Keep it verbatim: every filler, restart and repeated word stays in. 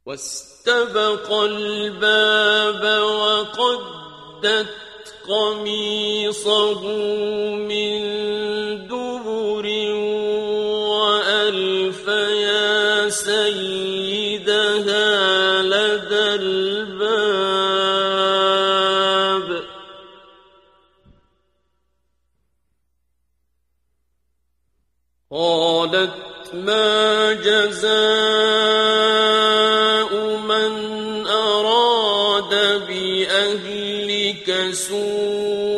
واستبق الباب وقدت قميصه من دبر وألف يا سيدها لدى الباب قالت ما جزاء من أراد بأهلك سوءا